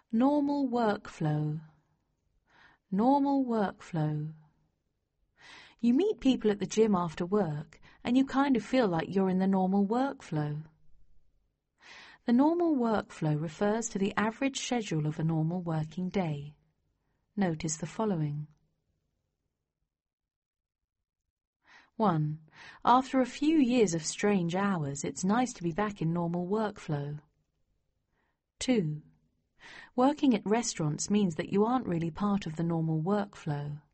Normal workflow. Normal workflow. You meet people at the gym after work and you kind of feel like you're in the normal workflow. The normal workflow refers to the average schedule of a normal working day. Notice the following. 1. After a few years of strange hours, it's nice to be back in normal workflow. 2. Working at restaurants means that you aren't really part of the normal workflow.